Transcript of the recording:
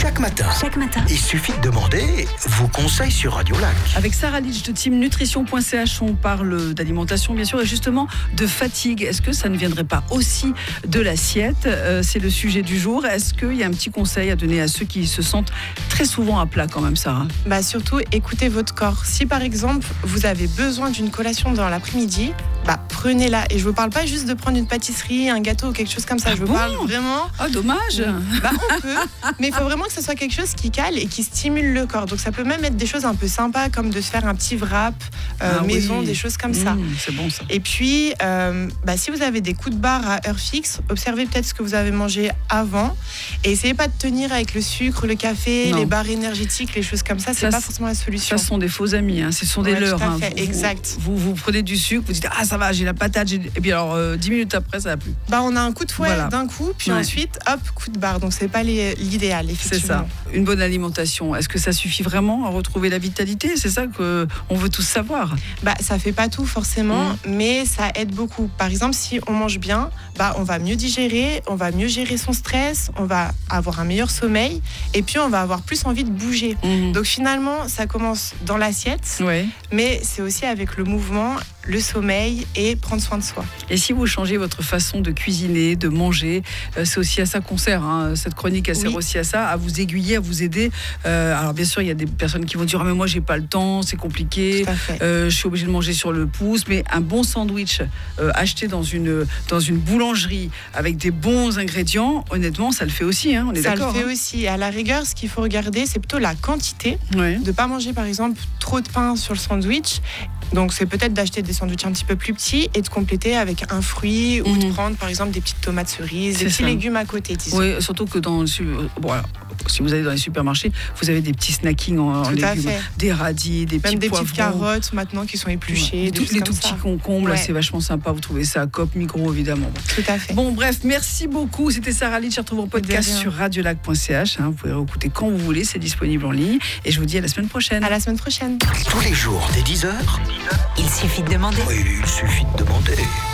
Chaque matin. Il suffit de demander vos conseils sur Radio Lac. Avec Sarah Litch de Team Nutrition.ch, on parle d'alimentation bien sûr et justement de fatigue. Est-ce que ça ne viendrait pas aussi de l'assiette ? C'est le sujet du jour. Est-ce qu'il y a un petit conseil à donner à ceux qui se sentent très souvent à plat quand même, Sarah ? Surtout, écoutez votre corps. Si par exemple, vous avez besoin d'une collation dans l'après-midi, prenez-la. Et je vous parle pas juste de prendre une pâtisserie, un gâteau ou quelque chose comme ça. Je vous parle vraiment... Oh, dommage. On peut, mais il faut vraiment que ce soit quelque chose qui cale et qui stimule le corps. Donc ça peut même être des choses un peu sympas, comme de se faire un petit wrap maison, des choses comme ça. C'est bon ça. Et puis, si vous avez des coups de barre à heure fixe, observez peut-être ce que vous avez mangé avant et essayez pas de tenir avec le sucre, le café, les barres énergétiques, les choses comme ça. C'est pas forcément la solution. Ça, ce sont des faux amis, ce sont des leurs. Exact. Vous prenez du sucre, vous dites ça va, j'ai la patate, et puis alors 10 minutes après ça va plus. On a un coup de fouet d'un coup, puis ensuite hop, coup de barre. Donc c'est pas l'idéal, effectivement. C'est ça. Une bonne alimentation, est-ce que ça suffit vraiment à retrouver la vitalité ? C'est ça qu'on veut tous savoir. Ça fait pas tout forcément, mais ça aide beaucoup. Par exemple, si on mange bien, on va mieux digérer, on va mieux gérer son stress, on va avoir un meilleur sommeil et puis on va avoir plus envie de bouger. Donc finalement, ça commence dans l'assiette, mais c'est aussi avec le mouvement, le sommeil et prendre soin de soi. Et si vous changez votre façon de cuisiner, de manger, c'est aussi à ça qu'on sert. Cette chronique, elle sert aussi à ça, à vous aiguiller, à vous aider. Alors bien sûr, il y a des personnes qui vont dire mais moi j'ai pas le temps, c'est compliqué, je suis obligée de manger sur le pouce. Mais un bon sandwich acheté dans une boulangerie avec des bons ingrédients, honnêtement, ça le fait aussi. On est d'accord. Ça le fait aussi. Et à la rigueur, ce qu'il faut regarder, c'est plutôt la quantité. De pas manger par exemple trop de pain sur le sandwich. Donc c'est peut-être d'acheter des sandwichs un petit peu plus petits et de compléter avec un fruit ou de prendre par exemple des petites tomates cerises, des petits légumes à côté. Oui, surtout que si vous allez dans les supermarchés, vous avez des petits snackings en légumes, des radis, des petits poivrons. Même des petites carottes maintenant qui sont épluchées. Les tout petits concombres, c'est vachement sympa. Vous trouvez ça à Coop, Migros évidemment. Tout à fait. Bon bref, merci beaucoup. C'était Sarah Litch. Retrouve vos podcasts sur radiolac.ch. Vous pouvez réécouter quand vous voulez, c'est disponible en ligne. Et je vous dis à la semaine prochaine. À la semaine prochaine. Tous les jours dès 10h. Il suffit de demander. Oui, il suffit de demander.